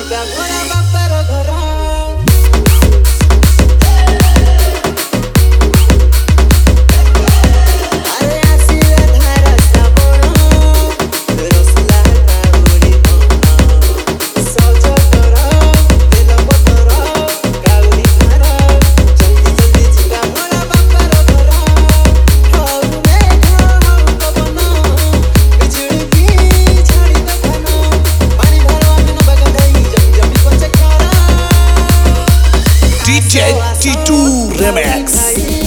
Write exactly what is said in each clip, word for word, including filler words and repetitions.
D J T two Remix.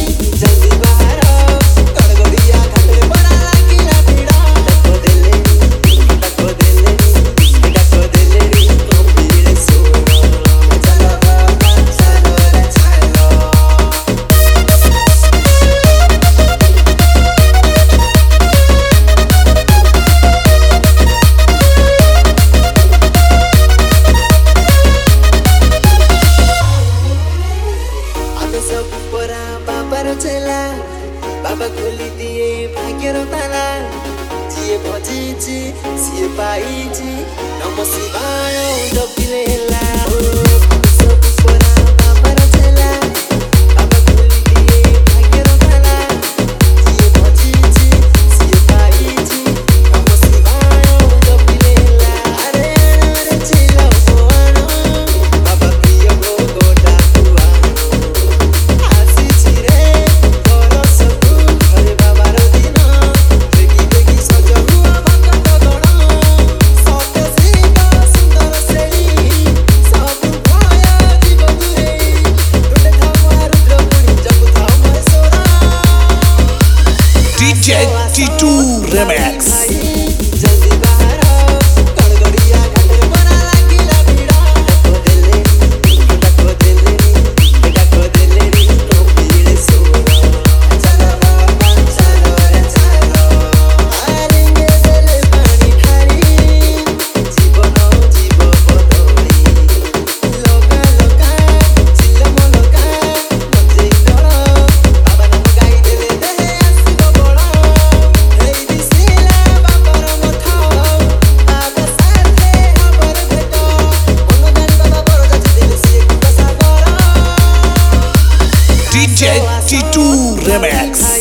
बाबा खोली दिए भाग्य ताला जिए भजिची सिए पाइची नम शिवाय जपिले ହେଲା सब परा बाबार चला बाबा खोली दिए भाग्य ताला जिए भजिची सिए पाइची नम शिवाय जपिले ହେଲା अरे अरे चिलो कोण बाबा प्रिय भोग डाकुआ आसी छिरे D J T two Remix. D J T two Remix.